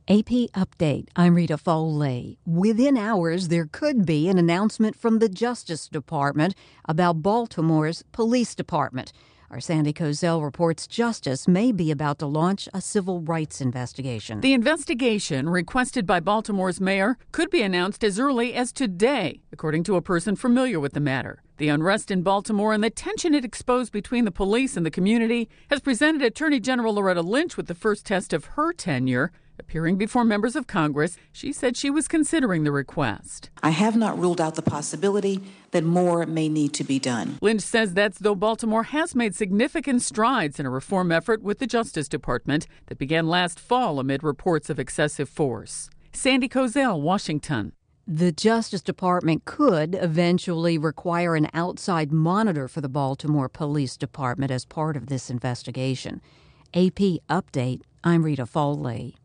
AP Update. I'm Rita Foley. Within hours, there could be an announcement from the Justice Department about Baltimore's police department. Our Sandy Kozel reports Justice may be about to launch a civil rights investigation. The investigation, requested by Baltimore's mayor, could be announced as early as today, according to a person familiar with the matter. The unrest in Baltimore and the tension it exposed between the police and the community has presented Attorney General Loretta Lynch with the first test of her tenure. Appearing before members of Congress, she said she was considering the request. I have not ruled out the possibility that more may need to be done. Lynch says that's though Baltimore has made significant strides in a reform effort with the Justice Department that began last fall amid reports of excessive force. Sandy Kozel, Washington. The Justice Department could eventually require an outside monitor for the Baltimore Police Department as part of this investigation. AP Update. I'm Rita Foley.